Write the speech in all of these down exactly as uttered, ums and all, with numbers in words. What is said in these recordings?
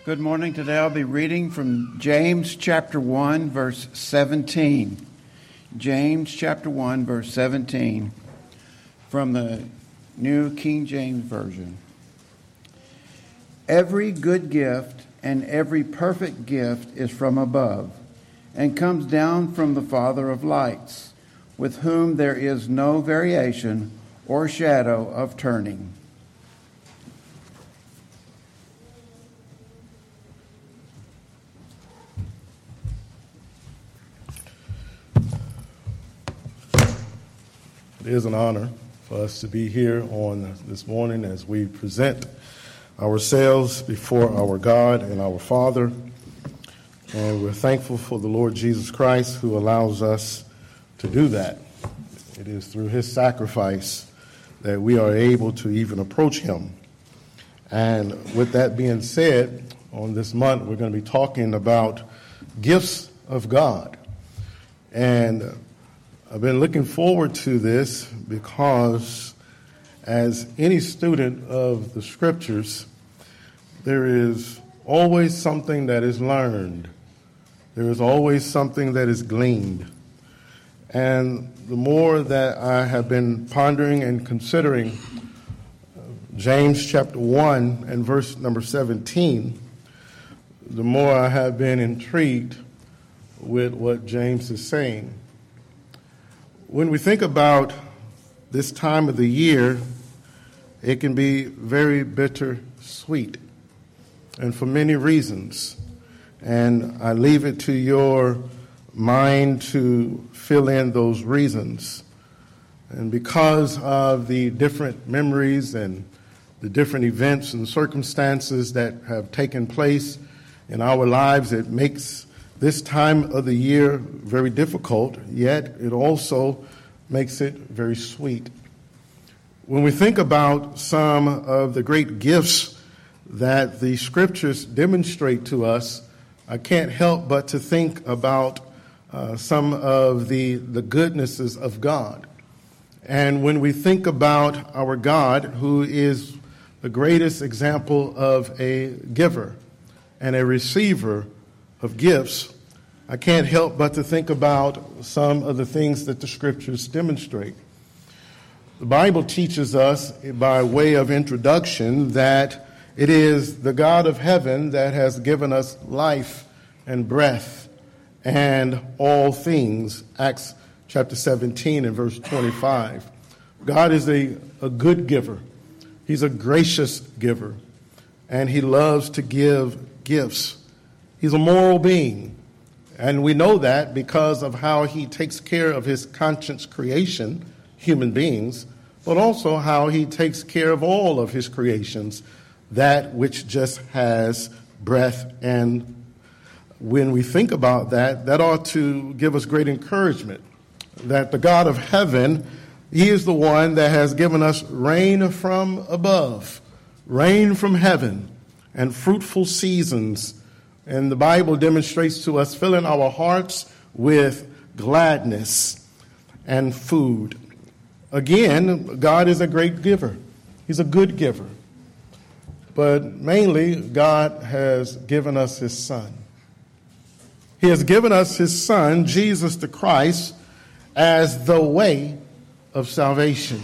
Good morning. Today I'll be reading from James chapter one, verse seventeen. James chapter one, verse seventeen from the New King James Version. Every good gift and every perfect gift is from above and comes down from the Father of lights, with whom there is no variation or shadow of turning. It is an honor for us to be here on this morning as we present ourselves before our God and our Father. And we're thankful for the Lord Jesus Christ who allows us to do that. It is through his sacrifice that we are able to even approach him. And with that being said, on this month we're going to be talking about gifts of God. And I've been looking forward to this because as any student of the scriptures, there is always something that is learned. There is always something that is gleaned. And the more that I have been pondering and considering James chapter one and verse number seventeen, the more I have been intrigued with what James is saying. When we think about this time of the year, it can be very bittersweet, and for many reasons. And I leave it to your mind to fill in those reasons. And because of the different memories and the different events and circumstances that have taken place in our lives, it makes this time of the year very difficult, yet it also makes it very sweet. When we think about some of the great gifts that the scriptures demonstrate to us, I can't help but to think about uh, some of the, the goodnesses of God. And when we think about our God, who is the greatest example of a giver and a receiver of gifts, I can't help but to think about some of the things that the scriptures demonstrate. The Bible teaches us by way of introduction that it is the God of heaven that has given us life and breath and all things. Acts chapter seventeen and verse twenty-five. God is a, a good giver. He's a gracious giver. And he loves to give gifts. He's a moral being. And we know that because of how he takes care of his conscious creation, human beings, but also how he takes care of all of his creations, that which just has breath. And when we think about that, that ought to give us great encouragement that the God of heaven, he is the one that has given us rain from above, rain from heaven, and fruitful seasons. And the Bible demonstrates to us filling our hearts with gladness and food. Again, God is a great giver. He's a good giver. But mainly, God has given us his Son. He has given us his Son, Jesus the Christ, as the way of salvation.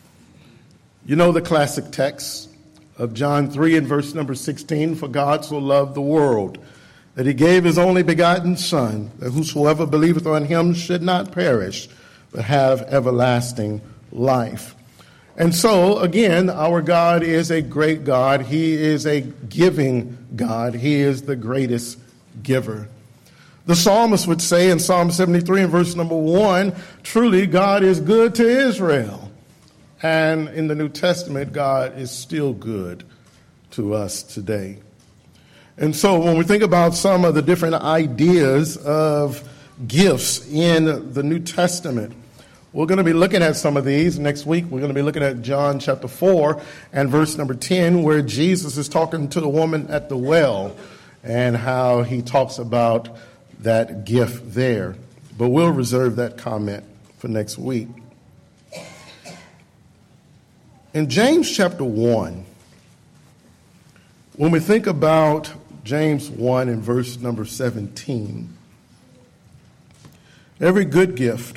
You know the classic text of John three and verse number sixteen, for God so loved the world that he gave his only begotten Son, that whosoever believeth on him should not perish, but have everlasting life. And so, again, our God is a great God. He is a giving God. He is the greatest giver. The psalmist would say in Psalm seventy-three and verse number one, truly God is good to Israel. And in the New Testament, God is still good to us today. And so when we think about some of the different ideas of gifts in the New Testament, we're going to be looking at some of these. Next week, we're going to be looking at John chapter four and verse number ten, where Jesus is talking to the woman at the well and how he talks about that gift there. But we'll reserve that comment for next week. In James chapter one, when we think about James one and verse number seventeen. Every good gift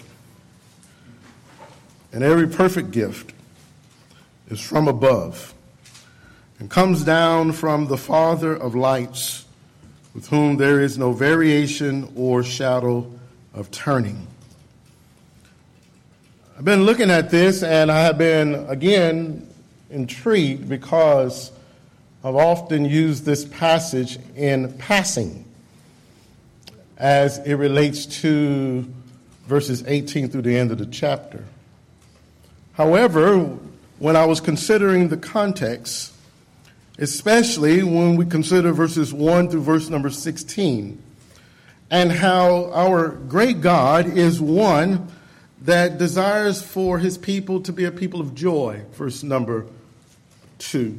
and every perfect gift is from above and comes down from the Father of lights, with whom there is no variation or shadow of turning. I've been looking at this, and I have been, again, intrigued because I've often used this passage in passing as it relates to verses eighteen through the end of the chapter. However, when I was considering the context, especially when we consider verses one through verse number sixteen, and how our great God is one that desires for his people to be a people of joy, verse number two.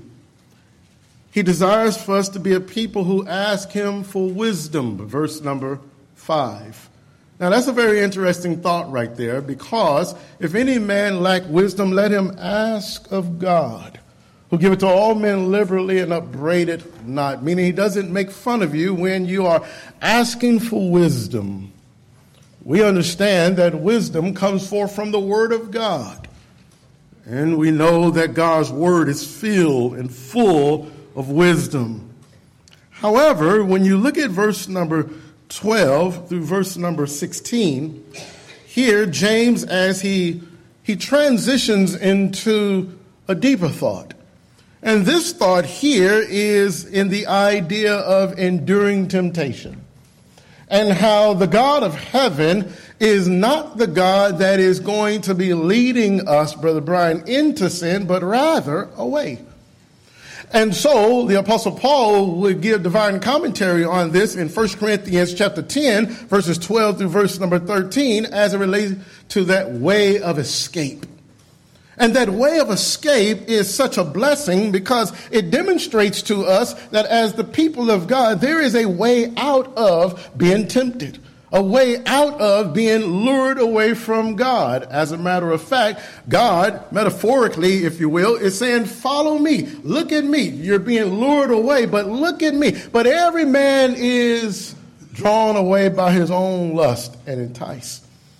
He desires for us to be a people who ask him for wisdom, verse number five. Now, that's a very interesting thought right there, because if any man lack wisdom, let him ask of God, who giveth to all men liberally and upbraideth not, meaning he doesn't make fun of you when you are asking for wisdom. We understand that wisdom comes forth from the Word of God, and we know that God's Word is filled and full of wisdom. However, when you look at verse number twelve through verse number sixteen, here James, as he he transitions into a deeper thought. And this thought here is in the idea of enduring temptation, and how the God of heaven is not the God that is going to be leading us, Brother Brian, into sin, but rather away. And so the Apostle Paul would give divine commentary on this in First Corinthians chapter ten, verses twelve through verse number thirteen, as it relates to that way of escape. And that way of escape is such a blessing because it demonstrates to us that as the people of God, there is a way out of being tempted, a way out of being lured away from God. As a matter of fact, God, metaphorically, if you will, is saying, follow me, look at me. You're being lured away, but look at me. But every man is drawn away by his own lust and enticed.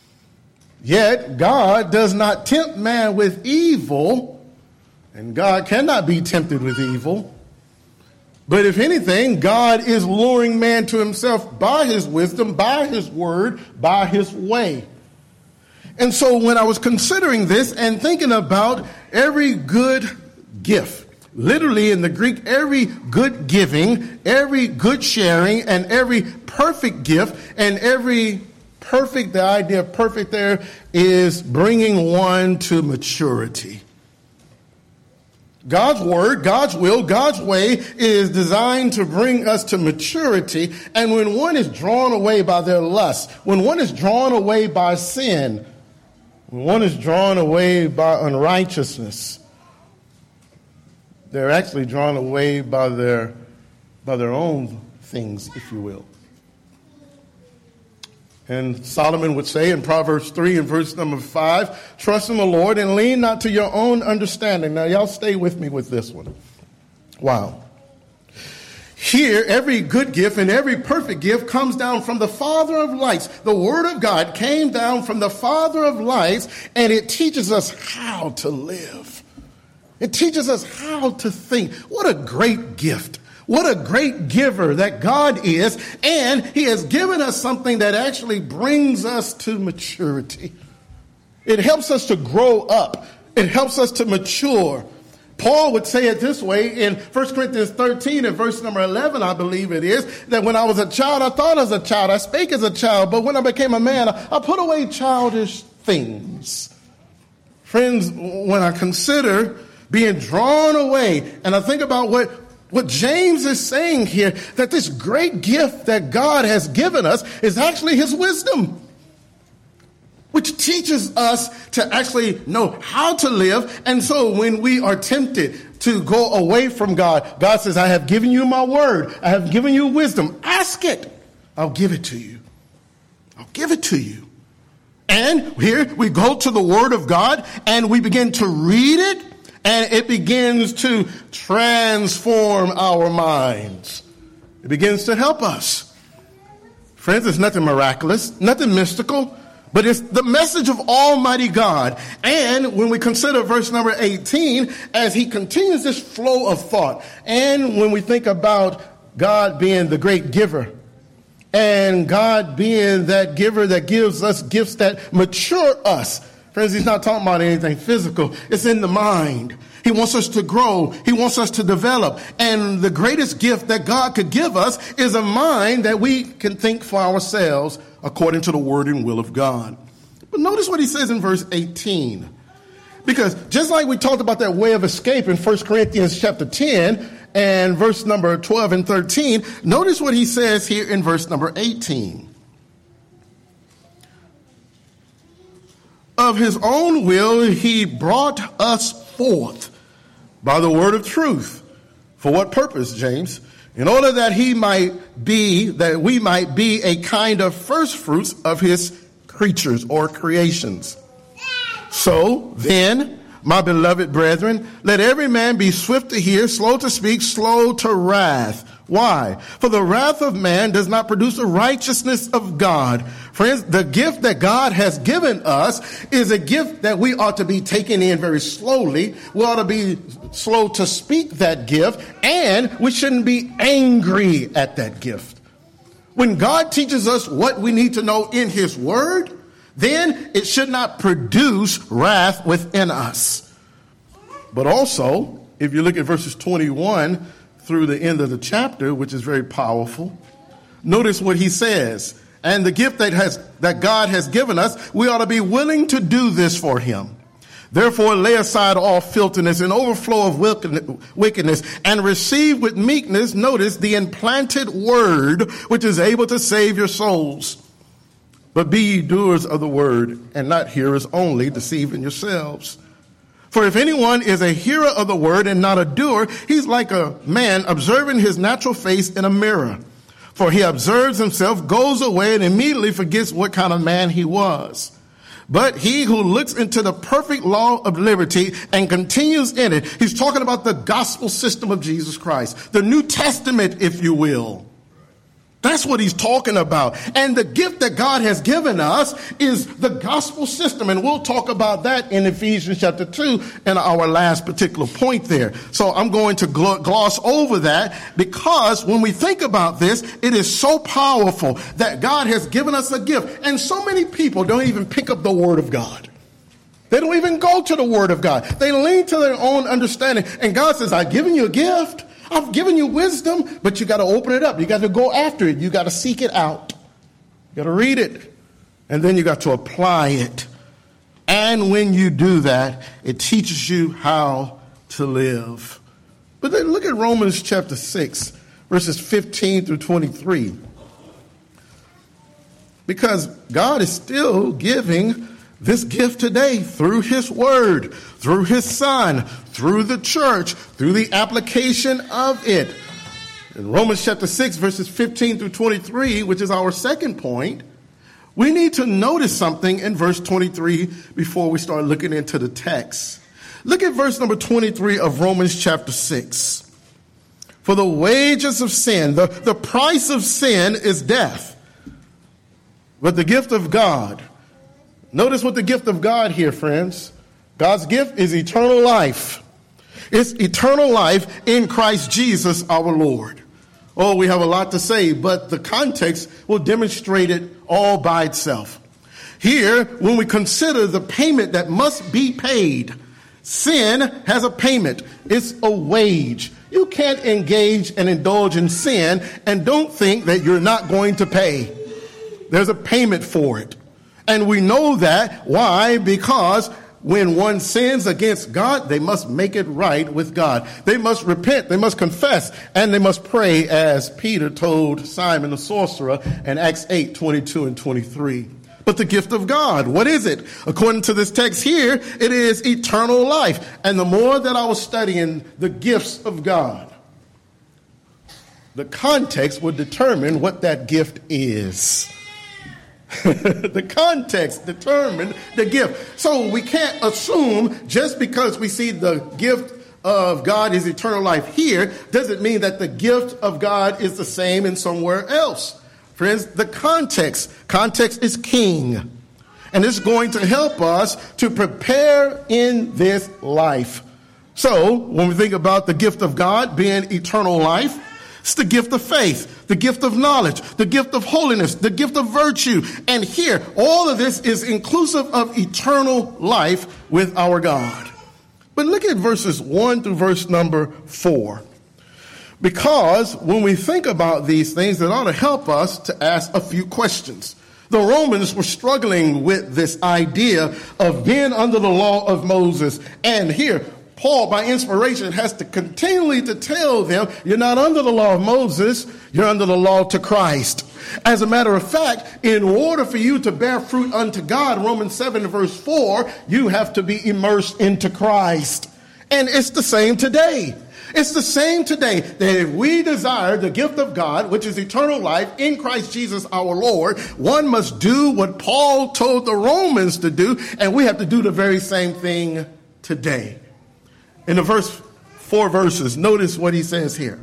Yet God does not tempt man with evil, and God cannot be tempted with evil. But if anything, God is luring man to himself by his wisdom, by his word, by his way. And so when I was considering this and thinking about every good gift, literally in the Greek, every good giving, every good sharing, and every perfect gift, and every perfect, the idea of perfect there is bringing one to maturity. God's word, God's will, God's way is designed to bring us to maturity. And when one is drawn away by their lust, when one is drawn away by sin, when one is drawn away by unrighteousness, they're actually drawn away by their, by their own things, if you will. And Solomon would say in Proverbs three and verse number five, trust in the Lord and lean not to your own understanding. Now, y'all stay with me with this one. Wow. Here, every good gift and every perfect gift comes down from the Father of lights. The Word of God came down from the Father of lights, and it teaches us how to live. It teaches us how to think. What a great gift. What a great giver that God is, and he has given us something that actually brings us to maturity. It helps us to grow up. It helps us to mature. Paul would say it this way in First Corinthians thirteen and verse number eleven, I believe it is, that when I was a child, I thought as a child, I spake as a child, but when I became a man, I put away childish things. Friends, when I consider being drawn away, and I think about what What James is saying here, that this great gift that God has given us is actually his wisdom, which teaches us to actually know how to live. And so when we are tempted to go away from God, God says, I have given you my word. I have given you wisdom. Ask it. I'll give it to you. I'll give it to you. And here we go to the word of God and we begin to read it. And it begins to transform our minds. It begins to help us. Friends, it's nothing miraculous, nothing mystical, but it's the message of Almighty God. And when we consider verse number eighteen, as he continues this flow of thought, and when we think about God being the great giver, and God being that giver that gives us gifts that mature us. Friends, he's not talking about anything physical. It's in the mind. He wants us to grow. He wants us to develop. And the greatest gift that God could give us is a mind that we can think for ourselves according to the word and will of God. But notice what he says in verse eighteen. Because just like we talked about that way of escape in First Corinthians chapter ten and verse number twelve and thirteen, notice what he says here in verse number eighteen. Of his own will he brought us forth by the word of truth. For what purpose, James? In order that he might be, that we might be a kind of first fruits of his creatures or creations. So then, my beloved brethren, let every man be swift to hear, slow to speak, slow to wrath. Why? For the wrath of man does not produce the righteousness of God. Friends, the gift that God has given us is a gift that we ought to be taking in very slowly. We ought to be slow to speak that gift, and we shouldn't be angry at that gift. When God teaches us what we need to know in his word, then it should not produce wrath within us. But also, if you look at verses twenty-one through the end of the chapter, which is very powerful, notice what he says. And the gift that has that God has given us, we ought to be willing to do this for him. Therefore, lay aside all filthiness and overflow of wickedness, and receive with meekness, notice, the implanted word, which is able to save your souls. But be ye doers of the word, and not hearers only, deceiving yourselves. For if anyone is a hearer of the word and not a doer, he's like a man observing his natural face in a mirror. For he observes himself, goes away, and immediately forgets what kind of man he was. But he who looks into the perfect law of liberty and continues in it, he's talking about the gospel system of Jesus Christ, the New Testament, if you will. That's what he's talking about. And the gift that God has given us is the gospel system. And we'll talk about that in Ephesians chapter two in our last particular point there. So I'm going to gloss over that, because when we think about this, it is so powerful that God has given us a gift. And so many people don't even pick up the word of God. They don't even go to the word of God. They lean to their own understanding. And God says, I've given you a gift. I've given you wisdom, but you got to open it up. You got to go after it. You got to seek it out. You got to read it. And then you got to apply it. And when you do that, it teaches you how to live. But then look at Romans chapter six, verses fifteen through twenty-three. Because God is still giving this gift today through his word, through his son, through the church, through the application of it. In Romans chapter six, verses fifteen through twenty-three, which is our second point, we need to notice something in verse twenty-three before we start looking into the text. Look at verse number twenty-three of Romans chapter six. For the wages of sin, the, the price of sin is death. But the gift of God, notice what the gift of God here, friends. God's gift is eternal life. It's eternal life in Christ Jesus our Lord. Oh, we have a lot to say, but the context will demonstrate it all by itself. Here, when we consider the payment that must be paid, sin has a payment. It's a wage. You can't engage and indulge in sin and don't think that you're not going to pay. There's a payment for it. And we know that. Why? Because when one sins against God, they must make it right with God. They must repent, they must confess, and they must pray, as Peter told Simon the sorcerer in Acts eight, twenty-two and twenty-three. But the gift of God, what is it? According to this text here, it is eternal life. And the more that I was studying the gifts of God, the context would determine what that gift is. The context determined the gift. So we can't assume just because we see the gift of God is eternal life here doesn't mean that the gift of God is the same in somewhere else. Friends, the context, context is king. And it's going to help us to prepare in this life. So when we think about the gift of God being eternal life, it's the gift of faith, the gift of knowledge, the gift of holiness, the gift of virtue. And here, all of this is inclusive of eternal life with our God. But look at verses one through verse number four. Because when we think about these things, it ought to help us to ask a few questions. The Romans were struggling with this idea of being under the law of Moses. And here, Paul, by inspiration, has to continually to tell them, you're not under the law of Moses, you're under the law to Christ. As a matter of fact, in order for you to bear fruit unto God, Romans seven verse four, you have to be immersed into Christ. And it's the same today. It's the same today that if we desire the gift of God, which is eternal life in Christ Jesus our Lord, one must do what Paul told the Romans to do, and we have to do the very same thing today. In the verse, four verses, notice what he says here.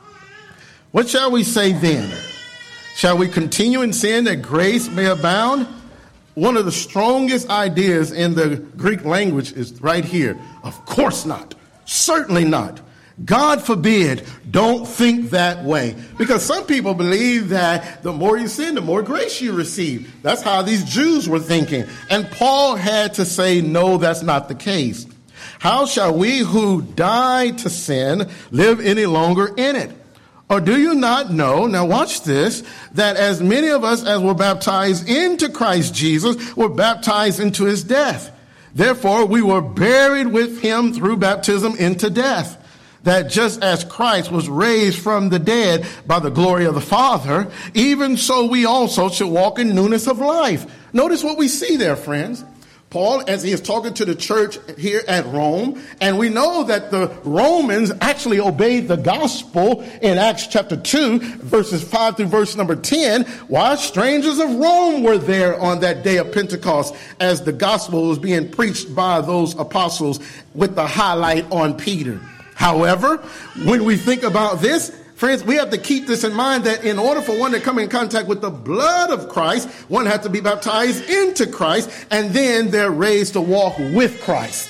What shall we say then? Shall we continue in sin that grace may abound? One of the strongest ideas in the Greek language is right here. Of course not. Certainly not. God forbid, don't think that way. Because some people believe that the more you sin, the more grace you receive. That's how these Jews were thinking. And Paul had to say, no, that's not the case. How shall we who died to sin live any longer in it? Or do you not know, now watch this, that as many of us as were baptized into Christ Jesus were baptized into his death? Therefore, we were buried with him through baptism into death, that just as Christ was raised from the dead by the glory of the Father, even so we also should walk in newness of life. Notice what we see there, friends. Paul, as he is talking to the church here at Rome, and we know that the Romans actually obeyed the gospel in Acts chapter two, verses five through verse number ten, while strangers of Rome were there on that day of Pentecost as the gospel was being preached by those apostles with the highlight on Peter. However, when we think about this, friends, we have to keep this in mind that in order for one to come in contact with the blood of Christ, one has to be baptized into Christ, and then they're raised to walk with Christ.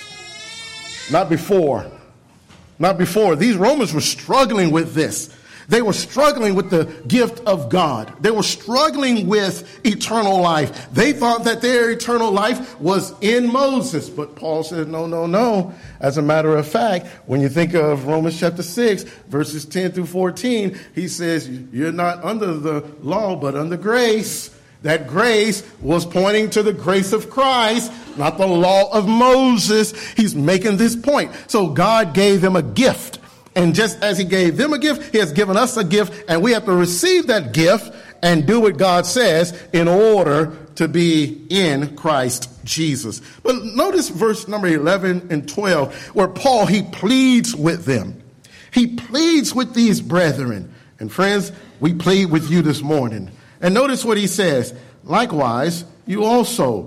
Not before. Not before. These Romans were struggling with this. They were struggling with the gift of God. They were struggling with eternal life. They thought that their eternal life was in Moses. But Paul said, no, no, no. As a matter of fact, when you think of Romans chapter six, verses ten through fourteen, he says, you're not under the law, but under grace. That grace was pointing to the grace of Christ, not the law of Moses. He's making this point. So God gave them a gift. And just as he gave them a gift, he has given us a gift, and we have to receive that gift and do what God says in order to be in Christ Jesus. But notice verse number eleven and twelve, where Paul, he pleads with them. He pleads with these brethren. And friends, we plead with you this morning. And notice what he says. Likewise, you also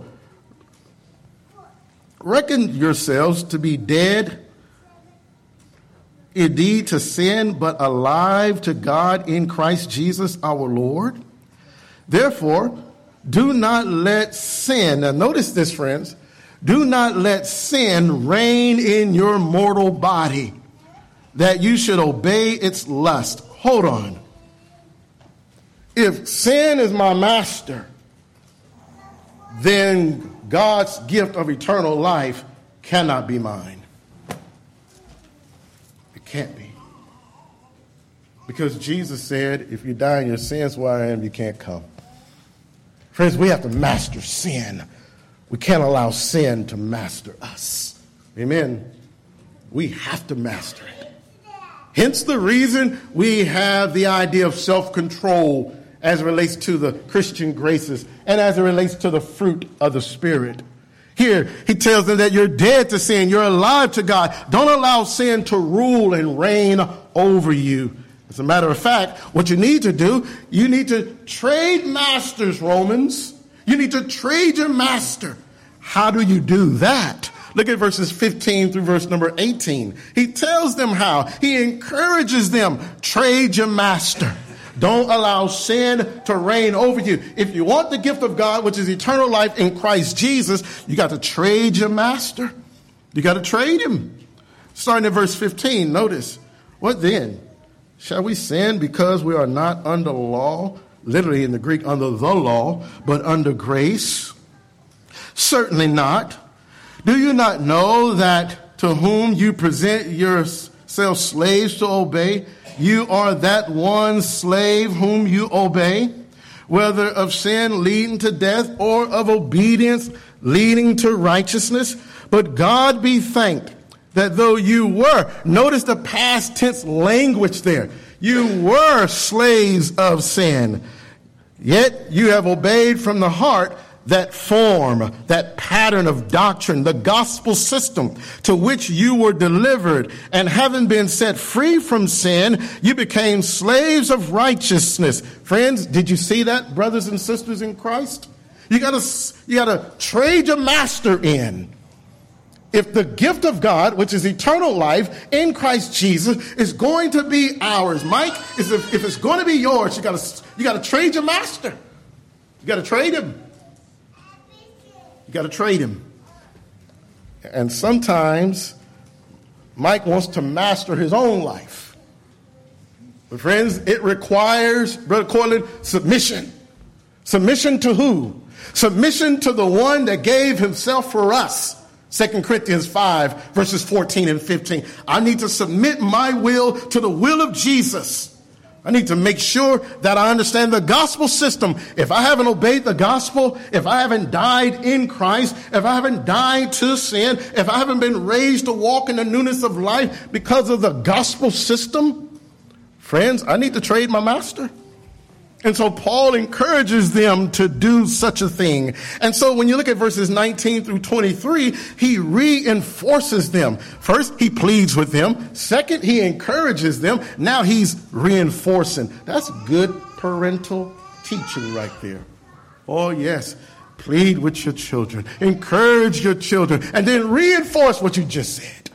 reckon yourselves to be dead indeed to sin, but alive to God in Christ Jesus our Lord. Therefore, do not let sin, now notice this, friends, do not let sin reign in your mortal body, that you should obey its lust. Hold on. If sin is my master, then God's gift of eternal life cannot be mine. Can't be. Because Jesus said, if you die in your sins where I am, you can't come. Friends, we have to master sin. We can't allow sin to master us. Amen. We have to master it. Hence the reason we have the idea of self-control as it relates to the Christian graces and as it relates to the fruit of the Spirit. Here, he tells them that you're dead to sin. You're alive to God. Don't allow sin to rule and reign over you. As a matter of fact, what you need to do, you need to trade masters, Romans. You need to trade your master. How do you do that? Look at verses fifteen through verse number eighteen. He tells them how. He encourages them, trade your master. Don't allow sin to reign over you. If you want the gift of God, which is eternal life in Christ Jesus, you got to trade your master. You got to trade him. Starting at verse fifteen, notice, what then? Shall we sin because we are not under law? Literally in the Greek, under the law, but under grace? Certainly not. Do you not know that to whom you present yourselves slaves to obey, you are that one slave whom you obey, whether of sin leading to death or of obedience leading to righteousness? But God be thanked that though you were, notice the past tense language there, you were slaves of sin, yet you have obeyed from the heart that form, that pattern of doctrine, the gospel system to which you were delivered, and having been set free from sin, you became slaves of righteousness. Friends, did you see that, brothers and sisters in Christ? You gotta, you gotta trade your master in. If the gift of God, which is eternal life in Christ Jesus, is going to be ours, Mike, is if, if it's going to be yours, you gotta, you gotta trade your master. You gotta trade him. You got to trade him. And sometimes Mike wants to master his own life. But friends, it requires, Brother Cortland, submission. Submission to who? Submission to the one that gave himself for us. Second Corinthians five, verses fourteen and fifteen. I need to submit my will to the will of Jesus. I need to make sure that I understand the gospel system. If I haven't obeyed the gospel, if I haven't died in Christ, if I haven't died to sin, if I haven't been raised to walk in the newness of life because of the gospel system, friends, I need to trade my master. And so Paul encourages them to do such a thing. And so when you look at verses nineteen through twenty-three, he reinforces them. First, he pleads with them. Second, he encourages them. Now he's reinforcing. That's good parental teaching right there. Oh, yes. Plead with your children. Encourage your children. And then reinforce what you just said.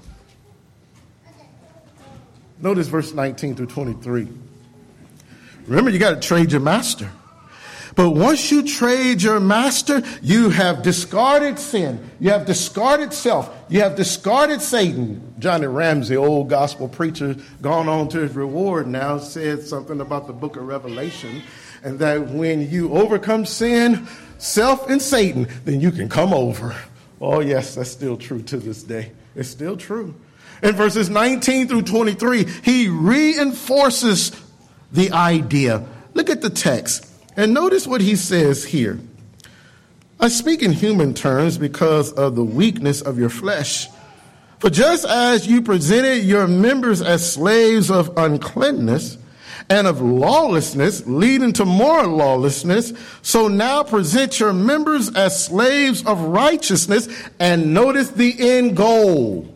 Notice verse nineteen through twenty-three. Remember, you got to trade your master. But once you trade your master, you have discarded sin. You have discarded self. You have discarded Satan. Johnny Ramsey, old gospel preacher, gone on to his reward now, said something about the book of Revelation, and that when you overcome sin, self, and Satan, then you can come over. Oh, yes, that's still true to this day. It's still true. In verses nineteen through twenty-three, he reinforces the idea. Look at the text and notice what he says here. I speak in human terms because of the weakness of your flesh. For just as you presented your members as slaves of uncleanness and of lawlessness, leading to more lawlessness, so now present your members as slaves of righteousness, and notice the end goal: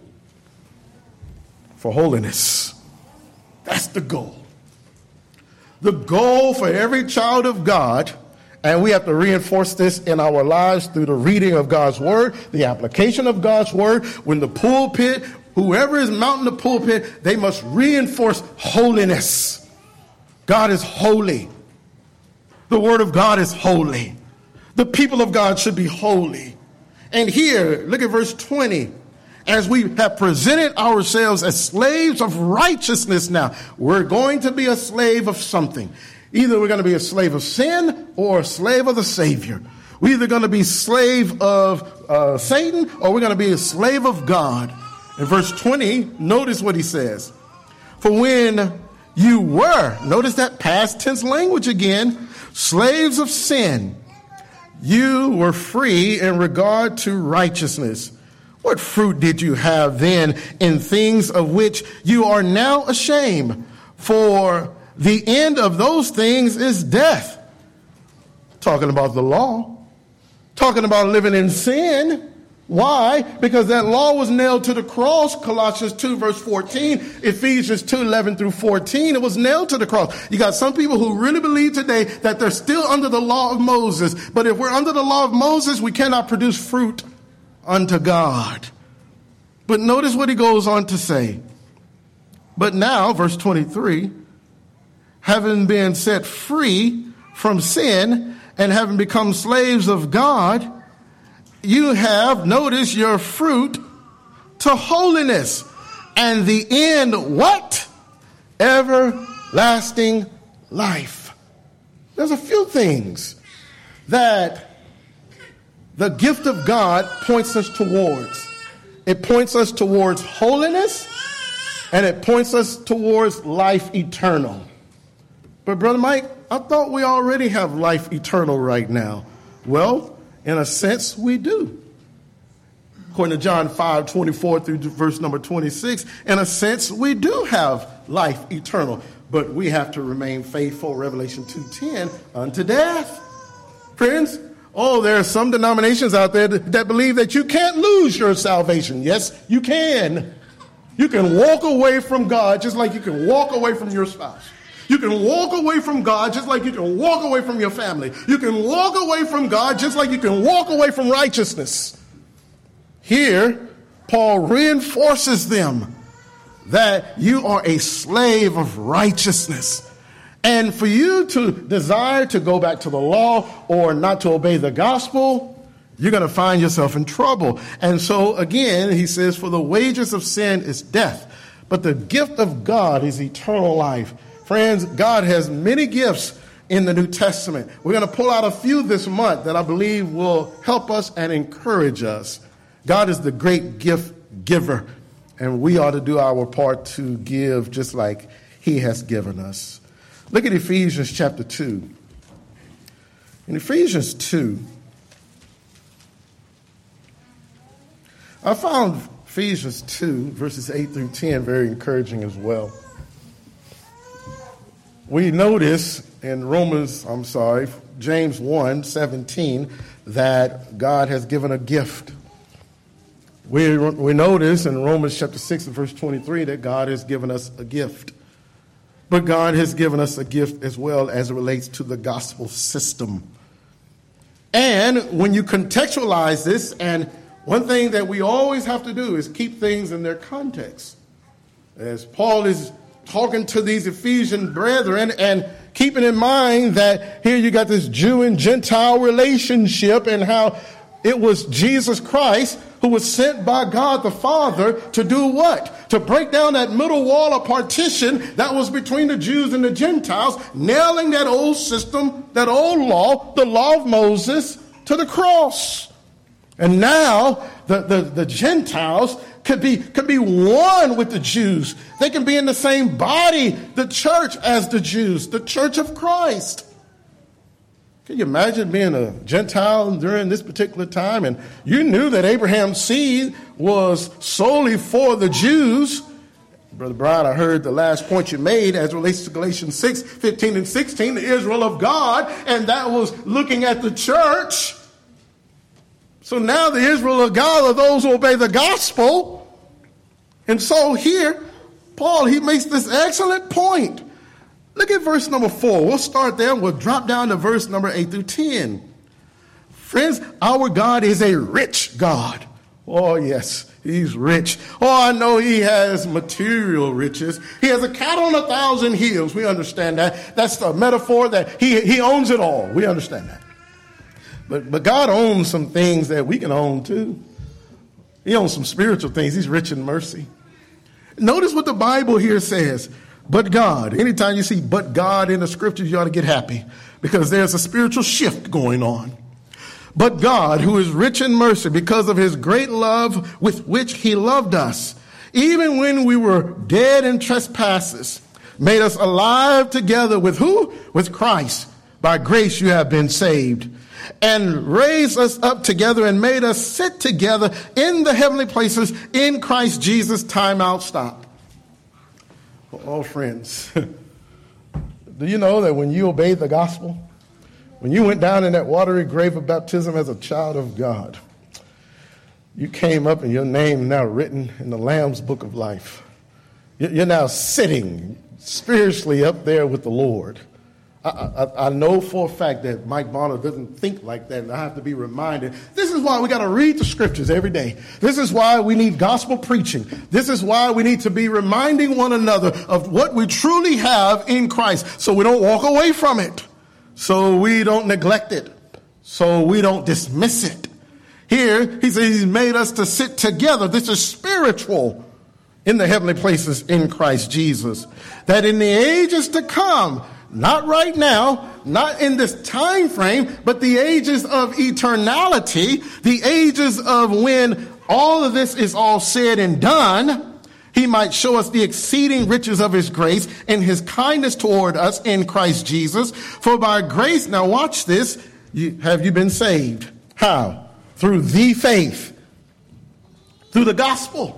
for holiness. That's the goal. The goal for every child of God, and we have to reinforce this in our lives through the reading of God's word, the application of God's word. When the pulpit, whoever is mounting the pulpit, they must reinforce holiness. God is holy. The word of God is holy. The people of God should be holy. And here, look at verse twenty. As we have presented ourselves as slaves of righteousness now, we're going to be a slave of something. Either we're going to be a slave of sin or a slave of the Savior. We're either going to be slave of uh, Satan or we're going to be a slave of God. In verse twenty, notice what he says. For when you were, notice that past tense language again, slaves of sin, you were free in regard to righteousness. What fruit did you have then in things of which you are now ashamed? For the end of those things is death. Talking about the law. Talking about living in sin. Why? Because that law was nailed to the cross. Colossians two verse fourteen, Ephesians two eleven through fourteen. It was nailed to the cross. You got some people who really believe today that they're still under the law of Moses. But if we're under the law of Moses, we cannot produce fruit unto God. But notice what he goes on to say. But now, verse twenty-three, having been set free from sin and having become slaves of God, you have, notice, your fruit to holiness. And the end, what? Everlasting life. There's a few things that the gift of God points us towards. It points us towards holiness, and it points us towards life eternal. But Brother Mike, I thought we already have life eternal right now. Well, in a sense, we do. According to John five, twenty-four through verse number twenty-six, in a sense, we do have life eternal. But we have to remain faithful, Revelation two ten, unto death. Friends, oh, there are some denominations out there that, that believe that you can't lose your salvation. Yes, you can. You can walk away from God just like you can walk away from your spouse. You can walk away from God just like you can walk away from your family. You can walk away from God just like you can walk away from righteousness. Here, Paul reinforces them that you are a slave of righteousness. And for you to desire to go back to the law or not to obey the gospel, you're going to find yourself in trouble. And so, again, he says, for the wages of sin is death, but the gift of God is eternal life. Friends, God has many gifts in the New Testament. We're going to pull out a few this month that I believe will help us and encourage us. God is the great gift giver, and we ought to do our part to give just like he has given us. Look at Ephesians chapter two. In Ephesians two, I found Ephesians two, verses eight through ten, very encouraging as well. We notice in Romans, I'm sorry, James one, seventeen, that God has given a gift. We, we notice in Romans chapter six and verse twenty-three that God has given us a gift. But God has given us a gift as well as it relates to the gospel system. And when you contextualize this, and one thing that we always have to do is keep things in their context. As Paul is talking to these Ephesian brethren and keeping in mind that here you got this Jew and Gentile relationship and how it was Jesus Christ who was sent by God the Father to do what? To break down that middle wall of partition that was between the Jews and the Gentiles, nailing that old system, that old law, the law of Moses, to the cross. And now the, the, the Gentiles could be, could be one with the Jews. They can be in the same body, the church, as the Jews, the church of Christ. Can you imagine being a Gentile during this particular time? And you knew that Abraham's seed was solely for the Jews. Brother Brian, I heard the last point you made as it relates to Galatians six, fifteen and sixteen, the Israel of God, and that was looking at the church. So now the Israel of God are those who obey the gospel. And so here, Paul, he makes this excellent point. Look at verse number four. We'll start there. We'll drop down to verse number eight through ten. Friends, our God is a rich God. Oh, yes, he's rich. Oh, I know he has material riches. He has a cattle on a thousand hills. We understand that. That's the metaphor that he, he owns it all. We understand that. But, but God owns some things that we can own too. He owns some spiritual things. He's rich in mercy. Notice what the Bible here says. But God. Anytime you see but God in the scriptures, you ought to get happy because there's a spiritual shift going on. But God, who is rich in mercy because of his great love with which he loved us, even when we were dead in trespasses, made us alive together with who? With Christ. By grace you have been saved. And raised us up together and made us sit together in the heavenly places in Christ Jesus. Time out, stop. Oh, friends, do you know that when you obeyed the gospel, when you went down in that watery grave of baptism as a child of God, you came up and your name now written in the Lamb's book of life. You're now sitting spiritually up there with the Lord. I, I, I know for a fact that Mike Bonner doesn't think like that, and I have to be reminded. This is why we got to read the scriptures every day. This is why we need gospel preaching. This is why we need to be reminding one another of what we truly have in Christ, so we don't walk away from it, so we don't neglect it, so we don't dismiss it. Here, he says he's made us to sit together. This is spiritual in the heavenly places in Christ Jesus, that in the ages to come, not right now, not in this time frame, but the ages of eternality, the ages of when all of this is all said and done, he might show us the exceeding riches of his grace and his kindness toward us in Christ Jesus. For by grace, now watch this, you, have you been saved? How? Through the faith, through the gospel.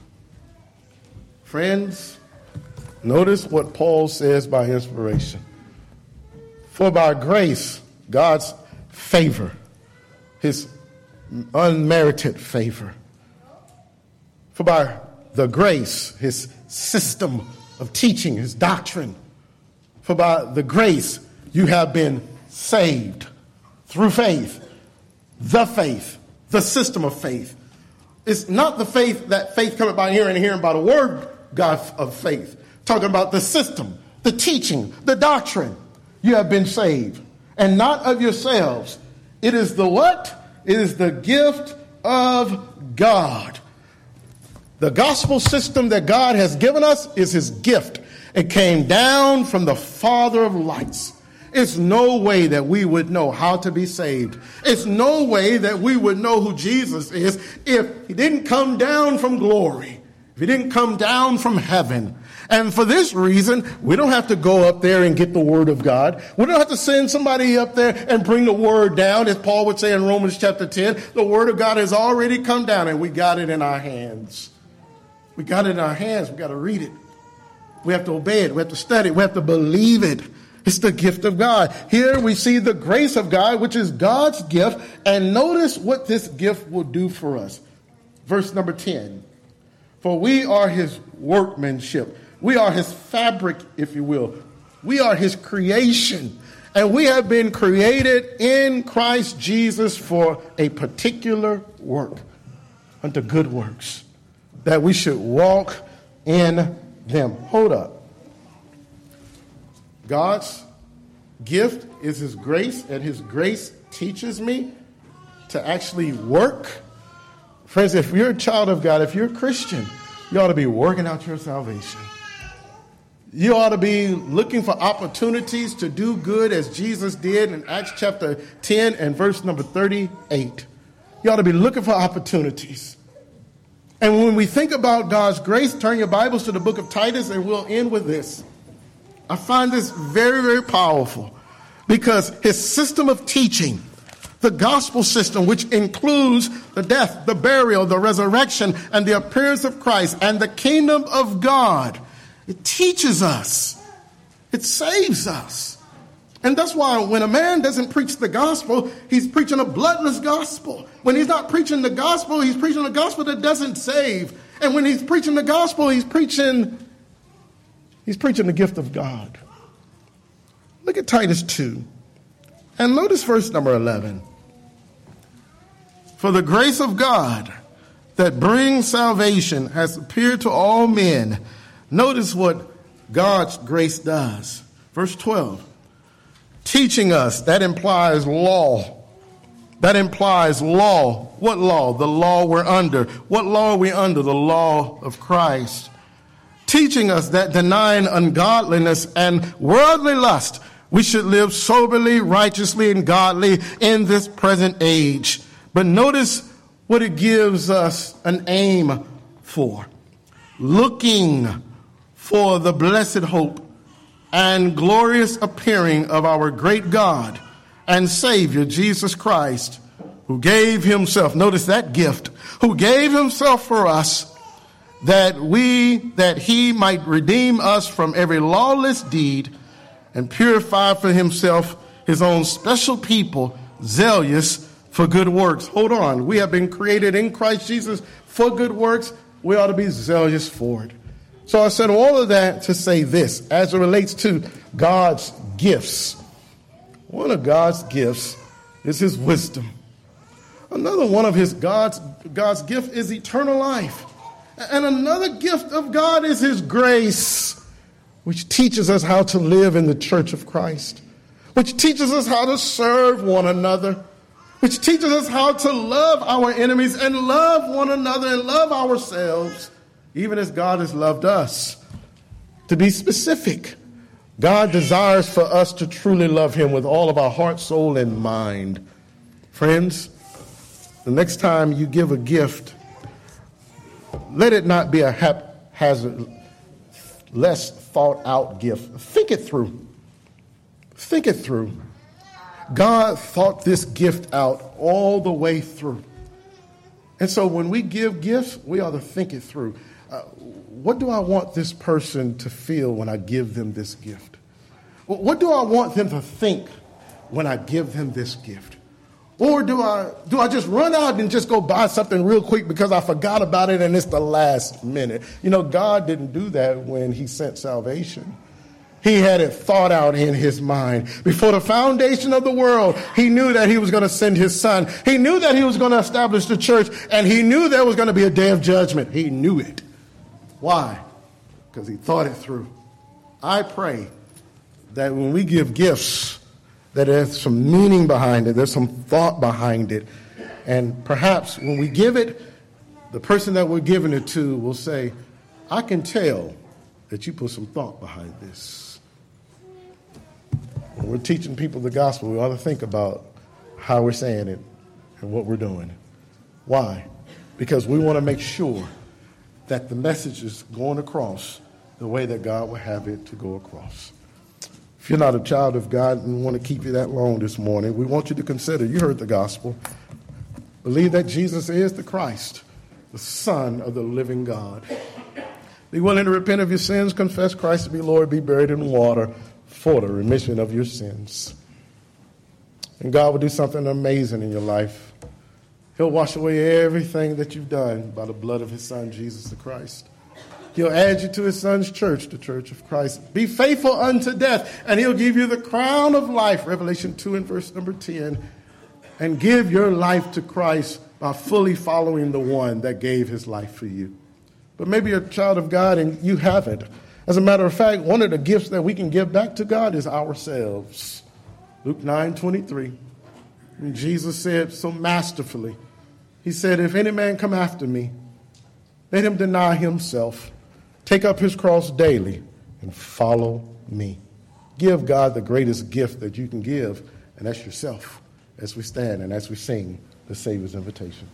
Friends, notice what Paul says by inspiration. For by grace, God's favor, his unmerited favor. For by the grace, his system of teaching, his doctrine. For by the grace, you have been saved through faith. The faith, the system of faith. It's not the faith that faith coming by hearing and hearing by the word God of faith. Talking about the system, the teaching, the doctrine. You have been saved, and not of yourselves. It is the what? It is the gift of God. The gospel system that God has given us is his gift. It came down from the Father of lights. It's no way that we would know how to be saved. It's no way that we would know who Jesus is if he didn't come down from glory, if he didn't come down from heaven. And for this reason, we don't have to go up there and get the word of God. We don't have to send somebody up there and bring the word down. As Paul would say in Romans chapter ten, the word of God has already come down and we got it in our hands. We got it in our hands. We got to read it. We have to obey it. We have to study it. We have to believe it. It's the gift of God. Here we see the grace of God, which is God's gift. And notice what this gift will do for us. Verse number ten. For we are his workmanship. We are his fabric, if you will. We are his creation. And we have been created in Christ Jesus for a particular work, unto good works, that we should walk in them. Hold up. God's gift is his grace, and his grace teaches me to actually work. Friends, if you're a child of God, if you're a Christian, you ought to be working out your salvation. You ought to be looking for opportunities to do good as Jesus did in Acts chapter ten and verse number thirty-eight. You ought to be looking for opportunities. And when we think about God's grace, turn your Bibles to the book of Titus and we'll end with this. I find this very, very powerful because his system of teaching, the gospel system, which includes the death, the burial, the resurrection, and the appearance of Christ and the kingdom of God, it teaches us. It saves us. And that's why when a man doesn't preach the gospel, he's preaching a bloodless gospel. When he's not preaching the gospel, he's preaching a gospel that doesn't save. And when he's preaching the gospel, he's preaching, he's preaching the gift of God. Look at Titus two. And notice verse number eleven. For the grace of God that brings salvation has appeared to all men. Notice what God's grace does. Verse twelve. Teaching us, that implies law. That implies law. What law? The law we're under. What law are we under? The law of Christ. Teaching us that denying ungodliness and worldly lust, we should live soberly, righteously, and godly in this present age. But notice what it gives us an aim for. Looking for the blessed hope and glorious appearing of our great God and Savior, Jesus Christ, who gave himself, notice that gift, who gave himself for us, that we, that he might redeem us from every lawless deed and purify for himself his own special people, zealous for good works. Hold on. We have been created in Christ Jesus for good works. We ought to be zealous for it. So I said all of that to say this, as it relates to God's gifts. One of God's gifts is his wisdom. Another one of his God's, God's gift is eternal life. And another gift of God is his grace, which teaches us how to live in the church of Christ, which teaches us how to serve one another, which teaches us how to love our enemies and love one another and love ourselves, even as God has loved us. To be specific, God desires for us to truly love him with all of our heart, soul, and mind. Friends, the next time you give a gift, let it not be a haphazard, less thought out gift. Think it through. Think it through. God thought this gift out all the way through. And so when we give gifts, we ought to think it through. Uh, what do I want this person to feel when I give them this gift? What do I want them to think when I give them this gift? Or do I do I just run out and just go buy something real quick because I forgot about it and it's the last minute? You know, God didn't do that when he sent salvation. He had it thought out in his mind. Before the foundation of the world, he knew that he was going to send his son. He knew that he was going to establish the church, and he knew there was going to be a day of judgment. He knew it. Why? Because he thought it through. I pray that when we give gifts, that there's some meaning behind it, there's some thought behind it. And perhaps when we give it, the person that we're giving it to will say, I can tell that you put some thought behind this. When we're teaching people the gospel, we ought to think about how we're saying it and what we're doing. Why? Because we want to make sure that the message is going across the way that God would have it to go across. If you're not a child of God and want to keep you that long this morning, we want you to consider, you heard the gospel, believe that Jesus is the Christ, the Son of the living God. Be willing to repent of your sins, confess Christ to be Lord, be buried in water for the remission of your sins. And God will do something amazing in your life. He'll wash away everything that you've done by the blood of his Son, Jesus the Christ. He'll add you to his Son's church, the church of Christ. Be faithful unto death, and he'll give you the crown of life, Revelation two and verse number ten, and give your life to Christ by fully following the one that gave his life for you. But maybe you're a child of God and you haven't. As a matter of fact, one of the gifts that we can give back to God is ourselves. Luke nine twenty-three. And Jesus said so masterfully, he said, if any man come after me, let him deny himself, take up his cross daily, and follow me. Give God the greatest gift that you can give, and that's yourself, as we stand and as we sing the Savior's invitation.